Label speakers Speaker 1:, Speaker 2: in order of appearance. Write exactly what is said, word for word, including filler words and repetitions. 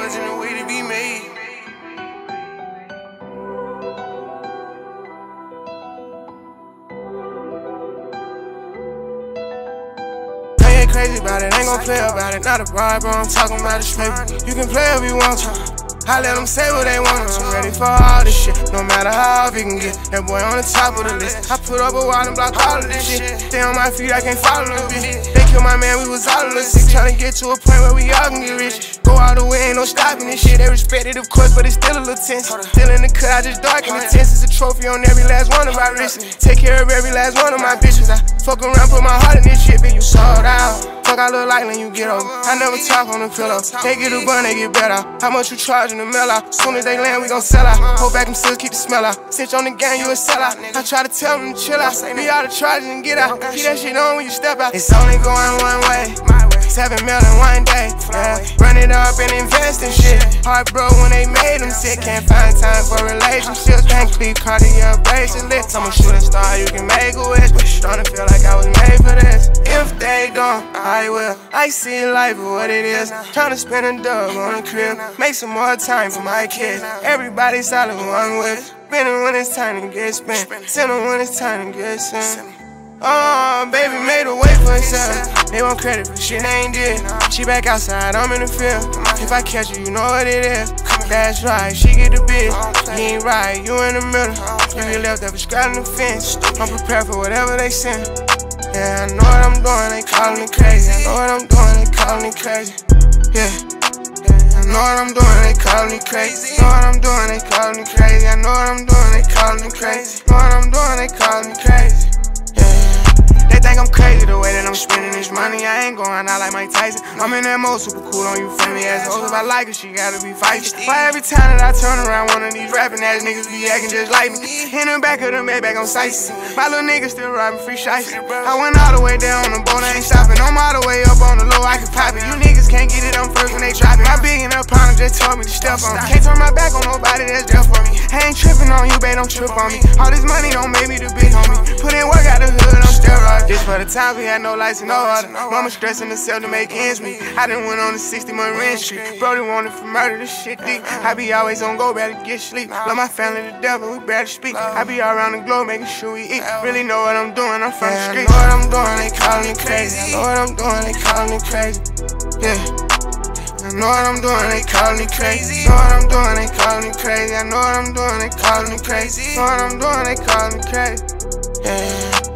Speaker 1: words in the way to be made. I ain't crazy about it, ain't gon' play about it. Not a bribe, bro, I'm talking about this paper. You can play if you want to. I let them say what they want, I'm ready for all this shit. No matter how off you can get, that boy on the top of the list. I put up a wall and block all of this shit. Stay on my feet, I can't follow the bitch. They killed my man, we was all of the sick. Tryna get to a point where we all can get rich. Go all the way, ain't no stopping this shit. They respect it, of course, but it's still a little tense. Still in the cut, I just darken the tense. It's a trophy on every last one of my wrists. Take care of every last one of my bitches. I fuck around, put my heart in this shit, then you sold out. Fuck, I look like when you get over. I never talk on the pillow. They get a bun, they get better. How much you charging the mill out? Soon as they land, we gon' sell out. Hold back them still keep the smell out. Stitch on the gang, you a sellout. I try to tell them to chill out. Be out of charging and get out. Keep that shit on when you step out. It's only going one way. Seven mil in one day. Yeah. Run it up and invest in shit. Heart broke when they made them sick. Can't find time for relationships. Bank leave Cartier bracelets. I'm a shooting star, you can make a wish. Starting to feel like I was made for this. If they don't, I will. I see life for what it is. Trying to spend a dub on a crib. Make some more time for my kids. Everybody solid one with. Spend it when it's time to get spent. Send it when it's time to get sent. Oh, baby made a way for herself. They want credit for shit they ain't did. She back outside, I'm in the field. If I catch her, you know what it is. That's right, she get the bid. He ain't right, you in the middle. If you left up, scratching the fence. I'm prepared for whatever they send. Yeah, I know what I'm doing, they calling me crazy. I know what I'm doing, they calling me crazy. Yeah, yeah, I know what I'm doing, they calling me crazy. Know what I'm doing, they calling me crazy. I know what I'm doing, they calling me crazy. Know what I'm doing, they calling me crazy. They think I'm crazy the way that I'm spending this money. I ain't going out like Mike Tyson. I'm in that mode, super cool on you friendly assholes. If I like her, she gotta be feisty. Why every time that I turn around, one of these rapping ass niggas be acting just like me? In the back of the Maybach on Sice. My little nigga still robbing free shiesty. I went all the way down on the boat, I ain't stopping. I'm all the way up on the low, I can pop it. You niggas can't get it on first when they drop it. My big and up partner just told me to step on me. Can't turn my back on nobody that's there for me. I ain't tripping on you, babe, don't trip on me. All this money don't make me the big homie. Put in work out the hood, I'm steroids. This for the time we had no lights and no water. Mama stressing herself to make ends meet. I done went on the sixty month rent street. Brody wanted for murder, this shit deep. I be always on go, better get sleep. Love my family to death, but we better speak. I be all around the globe making sure we eat. Really know what I'm doing, I'm from the street. I know what I'm doing, they calling me crazy. I know what I'm doing, they calling me crazy. Yeah. I know what I'm doing, they calling me crazy. Know what I'm doing, they calling me crazy. I know what I'm doing, they calling me crazy. Know what I'm doing, they calling me crazy. Yeah.